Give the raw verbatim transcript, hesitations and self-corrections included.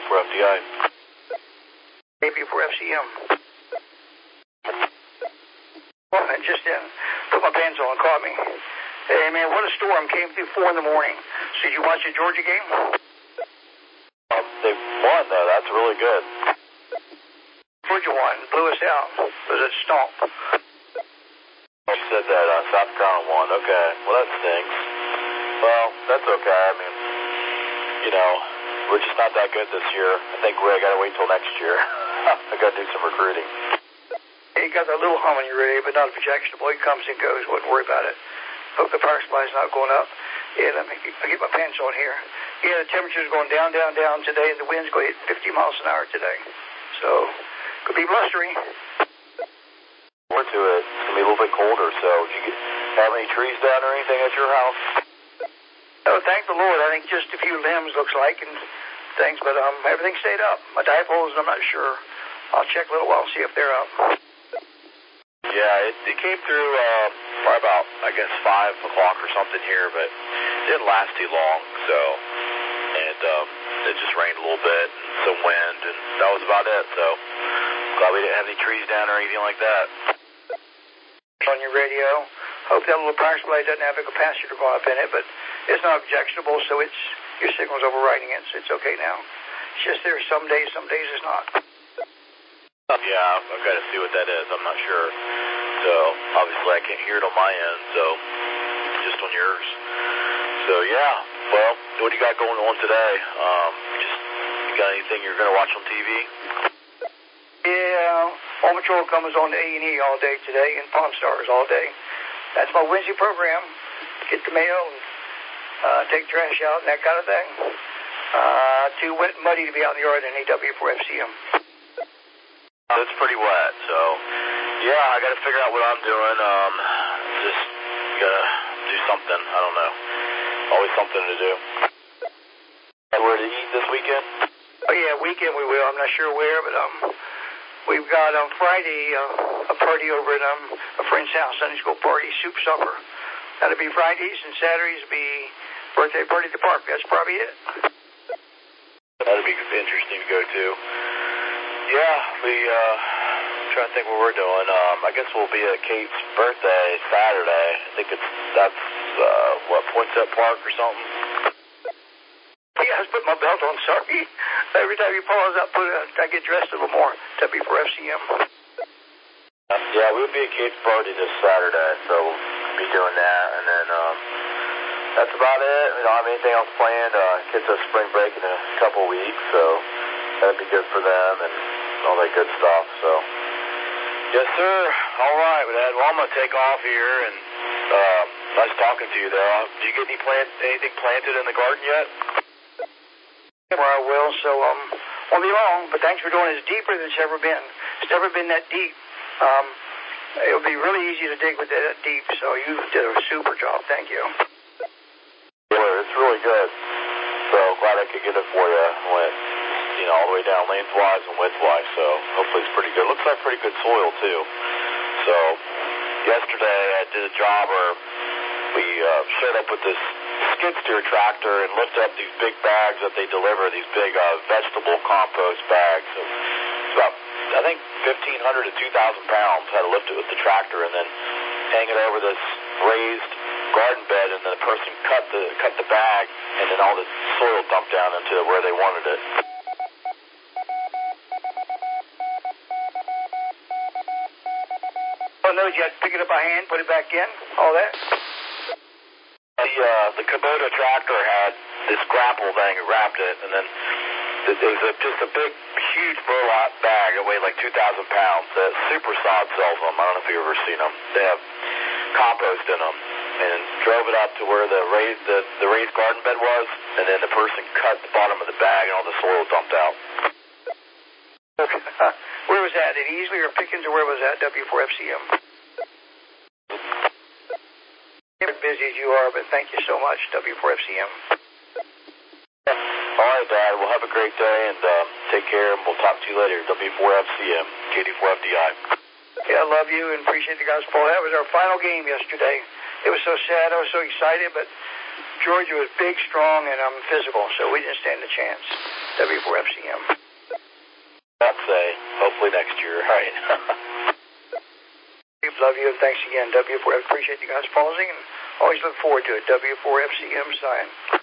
four F D I. W four F C M. Well, I just then put my pants on and caught me. Hey, man, what a storm. Came through four in the morning. So did you watch the Georgia game? Um, they won, though. That's really good. Georgia won. Blew us out. It was a stomp. You said that uh, South Carolina won. Okay. Well, that stinks. Well, that's okay. I mean, you know, we're just not that good this year. I think we got to wait till next year. I got to do some recruiting. You got that little hum in your radio, but not objectionable. It comes and goes. Wouldn't worry about it. Hope the power supply's not going up. Yeah, let me get, I get my pants on here. Yeah, the temperature's going down, down, down today, and the wind's going to hit fifty miles an hour today. So, could be blustery. More to it. It's going to be a little bit colder, so did you get, have any trees down or anything at your house? Oh, thank the Lord. I think just a few limbs, looks like, and things, but um, everything stayed up. My dipoles, I'm not sure. I'll check a little while and see if they're up. Yeah, it, it came through uh, probably about, I guess, five o'clock or something here, but it didn't last too long, so, and um, it just rained a little bit, and some wind, and that was about it, so glad we didn't have any trees down or anything like that. On your radio, hope that little power supply doesn't have a capacitor going up in it, but it's not objectionable, so it's, your signal's overriding it, so it's okay now. It's just there's some days, some days it's not. Yeah, I've got to see what that is. I'm not sure. So, obviously, I can't hear it on my end, so just on yours. So, yeah. Well, what do you got going on today? Um, just, you got anything you're going to watch on T V? Yeah, Paw Patrol comes on to A and E all day today, and Pawn Stars all day. That's my Wednesday program. Get the mail and uh, take trash out and that kind of thing. Uh, too wet and muddy to be out in the yard in A W four F C M. It's pretty wet, so yeah, I got to figure out what I'm doing. Um, just gotta do something. I don't know. Always something to do. Where to eat this weekend? Oh yeah, weekend we will. I'm not sure where, but um, we've got on um, Friday uh, a party over at um a friend's house, Sunday school party, soup supper. That'll be Fridays, and Saturdays will be birthday party at the park. That's probably it. That'll be interesting to go to. Yeah, we, uh, I'm trying to think what we're doing. Um, I guess we'll be at Kate's birthday Saturday. I think it's, that's, uh, what, Poinsett Park or something? Yeah, I just put my belt on, sorry. Every time you pause, I put a, I get dressed a little more. W four F C M. Uh, yeah, we'll be at Kate's party this Saturday, so we'll be doing that, and then, um, that's about it. We don't have anything else planned. Uh, kids have spring break in a couple weeks, so that'd be good for them, and all that good stuff, so. Yes, sir. All right, Dad. Well, I'm going to take off here, and uh, nice talking to you, though. Do you get any plant, anything planted in the garden yet? Well, I will, so um, won't be long, but thanks for doing it. It's deeper than it's ever been. It's never been that deep. Um, it'll be really easy to dig with it that deep, so you did a super job. Thank you. Yeah, it's really good. So glad I could get it for you. Went, you know, all the way down lengthwise and widthwise, so hopefully it's pretty good. Looks like pretty good soil, too. So yesterday I did a job where we uh, showed up with this skid steer tractor and lifted up these big bags that they deliver, these big uh, vegetable compost bags. So it's about, I think, fifteen hundred to two thousand pounds. Had to lift it with the tractor and then hang it over this raised garden bed, and then the person cut the cut the bag, and then all the soil dumped down into where they wanted it. Oh, no, you had to pick it up by hand, put it back in, all that? The, uh, the Kubota tractor had this grapple thing, it wrapped it, and then it was a, just a big, huge burlap bag that weighed like two thousand pounds. That Super Sod sells them. I don't know if you've ever seen them. They have compost in them. And drove it up to where the raised, the, the raised garden bed was, and then the person cut the bottom of the bag and all the soil dumped out. Where was that? At Easley or Pickens, or where was that? W four F C M. You're busy as you are, but thank you so much, W four F C M. All right, Dad. Well, have a great day, and uh, take care, and we'll talk to you later. W four F C M, K D four F D I. Yeah, I love you and appreciate the guys, Paul. That was our final game yesterday. It was so sad. I was so excited, but Georgia was big, strong, and um, physical, so we didn't stand a chance. W four F C M. I'd say, hopefully next year, right? Love you, and thanks again, W four. I appreciate you guys pausing, and always look forward to it. W four F C M sign.